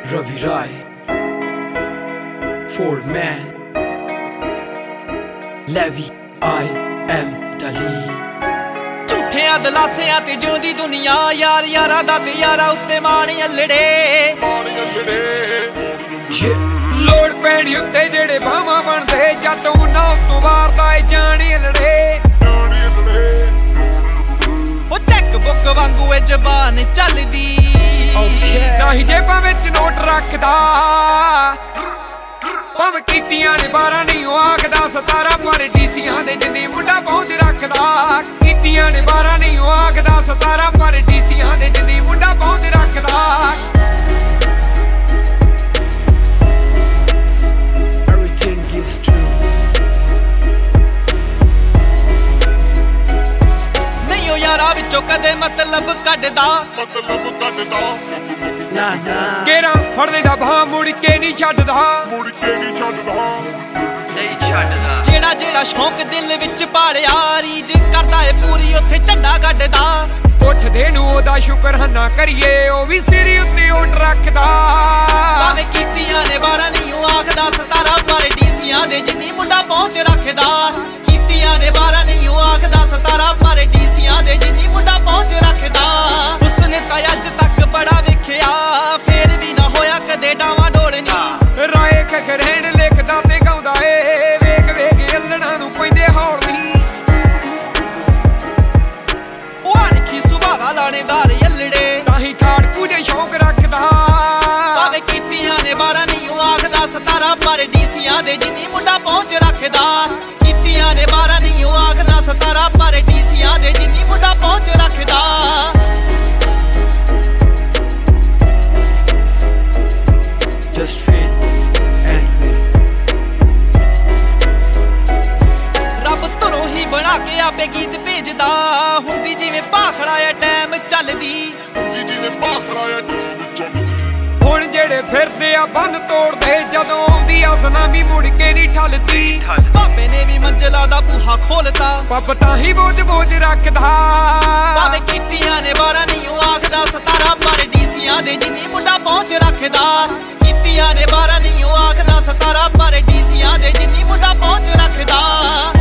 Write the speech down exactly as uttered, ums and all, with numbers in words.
Ravi Rai, Ford Man, Levi, I am Dali. ਝੂਠਿਆਂ ਦਲਾਸਿਆਂ ਤੇ ਜਿਉਂਦੀ ਦੁਨੀਆ ਯਾਰ ਯਾਰਾਂ ਦਾ ਤੇ ਯਾਰਾਂ ਉੱਤੇ ਮਾਣੀ ਅਲੜੇ ਲੋੜ ਪੈਣੀ ਉੱਤੇ ਜਿਹੜੇ ਬਾਹਾਂ ਬਣਦੇ ਜਦੋਂ ਨਾ ਤੋਂ ਵਾਰਦਾ ਏ ਜਾਣੀ ਅਲੜੇ ਉਹ ਚੈੱਕ ਬੁੱਕ ਵਾਂਗੂ ਇਹ ਜ਼ਬਾਨ ਚੱਲਦੀ ਨਹੀਂ ਜੇਬਾਂ ਵਿੱਚ ਨੋਟ ਰੱਖਦਾ ਭਾਵੇਂ ਕੀਤੀਆਂ ਨੇ ਬਾਰਾਂ ਨਹੀਂ ਉਹ ਆਖਦਾ ਸਤਾਰਾਂ ਪਰ ਡੀਸੀਆਂ ਦੇ ਜਿੰਨੀ ਮੁੰਡਾ ਪਹੁੰਚ ਰੱਖਦਾ ਕੀਤੀਆਂ ਨੇ ਬਾਰਾਂ ਨਹੀਂ ਉਹ ਆਖਦਾ ਸਤਾਰਾਂ ਪਰ ਡੀਸੀਆਂ ਦੇ ਜਿੰਨੀ ਮੁੰਡਾ ਪਹੁੰਚ ਰੱਖਦਾ Everything is true. ਨਹੀਂ ਉਹ ਯਾਰਾਂ ਵਿੱਚੋਂ ਕਦੇ ਮਤਲਬ ਕੱਢਦਾ ਮਤਲਬ ਕੱਢਦਾ Nah, nah. ਕੇਰਾਂ ਫੜ ਲੈਂਦਾ ਬਾਹਾਂ ਮੁੜ ਕੇ ਨਹੀਂ ਛੱਡਦਾ ਮੁੜ ਕੇ ਨਹੀਂ ਛੱਡਦਾ ਨਹੀਂ ਛੱਡਦਾ ਜਿਹੜਾ ਜਿਹੜਾ ਸ਼ੌਂਕ ਦਿਲ ਵਿੱਚ ਪਾਲਿਆ ਰੀਜ ਕਰਦਾ ਏ ਪੂਰੀ ਉੱਥੇ ਝੰਡਾ ਗੱਡਦਾ ਉੱਠਦੇ ਨੂੰ ਉਹਦਾ ਸ਼ੁਕਰਾਨਾ ਕਰੀਏ ਉਹ ਵੀ ਸਿਰ ਉੱਤੇ ਉੱਟ ਰੱਖਦਾ ਭਾਵੇਂ ਕੀਤੀਆਂ ਨੇ ਬਾਰਾਂ ਨਹੀਂ ਉਹ ਆਖਦਾ ਸਤਾਰਾਂ ਪਰ ਡੀਸੀਆਂ ਦੇ ਜਿੰਨੀ ਮੁੰਡਾ ਪਹੁੰਚ ਰੱਖਦਾ ਕੀਤੀਆਂ ਨੇ ਬਾਰਾਂ ਨਹੀਂ ਉਹ ਆਖਦਾ ਸਤਾਰਾਂ ਪਰ ਡੀਸੀਆਂ ਦੇ ਜਿੰਨੀ ਮੁੰਡਾ ਪਹੁੰਚ ਰੱਖਦਾ ਉਸਨੇ ਤਾਂ ਅੱਜ ਤੱਕ ਬੜਾ ਵੇਖਿਆ ਫੇਰ ਵੀ ਨਾ ਹੋਇਆ ਕਦੇ ਡਾਵਾਂ ਡੋਲਣੀ ਰਾਏ ਖਖਰੇਣ ਲਿਖਦਾ ਤੇ ਗਾਉਂਦਾ ਏ ਵੇਖ ਵੇਖ ਅਲਣਾ ਨੂੰ ਪੈਂਦੇ ਹੌਲ ਨਹੀਂ ਉਹ ਅਣਖੀ ਸੁਭਾਅ ਦਾ ਲਾਣੇਦਾਰ ਯੱਲੜੇ ਤਾਂ ਹੀ ਖਾੜਕੂ ਦੇ ਸ਼ੌਂਕ ਰੱਖਦਾ ਭਾਵੇਂ ਕੀਤੀਆਂ ਨੇ ਬਾਰਾਂ ਨਹੀਂ ਉਹ ਆਖਦਾ ਸਤਾਰਾਂ ਪਰ ਡੀਸੀਆਂ ਦੇ ਜਿੰਨੀ ਮੁੰਡਾ ਪਹੁੰਚ ਰੱਖਦਾ ਕੀਤੀਆਂ ਨੇ ਬਾਰਾਂ ਨਹੀਂ ਉਹ ਆਖਦਾ ਸਤਾਰਾਂ ਪਰ ਡੀਸੀਆਂ ਦੇ ਜਿੰਨੀ ਮੁੰਡਾ ਪਹੁੰਚ ਰੱਖਦਾ Just fit and free. ਰੱਬ ਧਰੋਂ ਹੀ ਬਣਾ ਕੇ ਆਪੇ ਗੀਤ ਭੇਜਦਾ ਹੁੰਦੀ ਜਿਵੇਂ ਭਾਖੜਾ ਐ ਟਾਈਮ ਚੱਲਦੀ ਜੀ ਜਿਵੇਂ ਭਾਖੜਾ ਆ ਚੱਲਦੀ ਹੁਣ ਜਿਹੜੇ ਫਿਰਦੇ ਆ ਬੰਨ ਤੋੜਦੇ ਜਦੋਂ ਆਉਂਦੀ ਆ ਸੁਨਾਮੀ ਮੁੜ ਕੇ ਨਹੀਂ ਠੱਲਦੀ ਬਾਬੇ ਨੇ ਵੀ ਮੰਜ਼ਲਾ ਦਾ ਬੂਹਾ ਖੋਲਤਾ ਪੱਪ ਤਾਂ ਹੀ ਬੋਝ ਬੋਝ ਰੱਖਦਾ ਭਾਵੇਂ ਕੀਤੀਆਂ ਨੇ ਬਾਰਾਂ ਨਹੀਂ ਉਹ ਆਖਦਾ ਸਤਾਰਾਂ ਪਰ ਡੀਸੀਆਂ ਦੇ ਜਿੰਨੀ ਮੁੰਡਾ ਪਹੁੰਚ ਰੱਖਦਾ ਕੀਤੀਆਂ ਨੇ ਬਾਰਾਂ ਨਹੀਂ ਉਹ ਆਖਦਾ ਸਤਾਰਾਂ ਪਰ ਡੀਸੀਆਂ ਦੇ ਜਿੰਨੀ ਮੁੰਡਾ ਪਹੁੰਚ ਰੱਖਦਾ